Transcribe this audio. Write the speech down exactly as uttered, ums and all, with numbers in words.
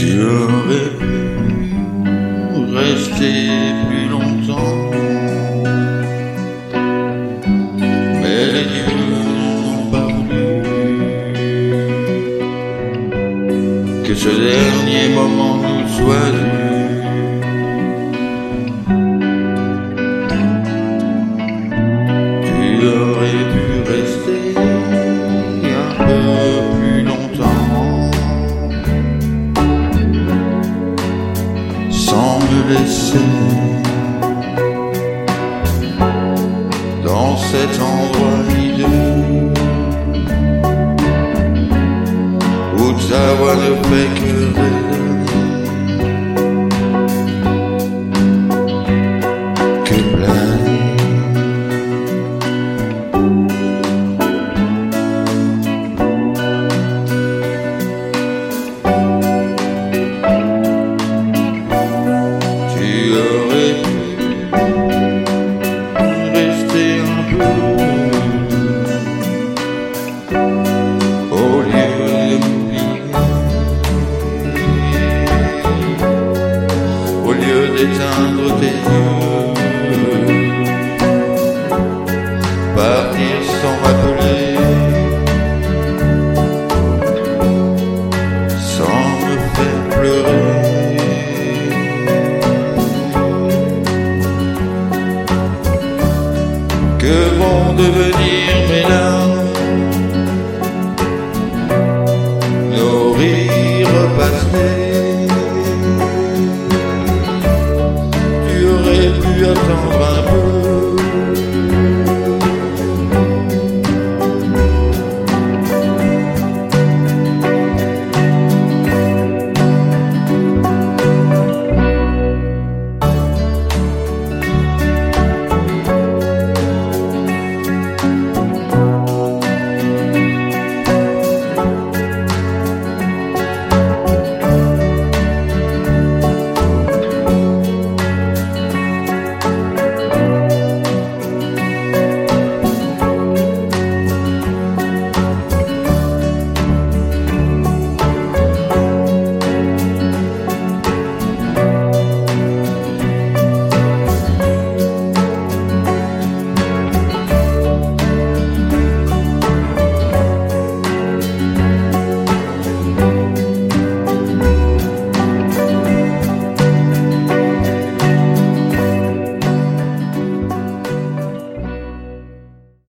Tu aurais pu rester plus longtemps, mais les dieux n'ont pas voulu que ce dernier moment nous soit dû. Tu aurais pu rester un peu plus longtemps sans me laisser dans cet endroit hideux où ta voix ne fait que rêver, que planer. Tu aurais pu rester un peu au lieu de m'oublier, au lieu d'éteindre tes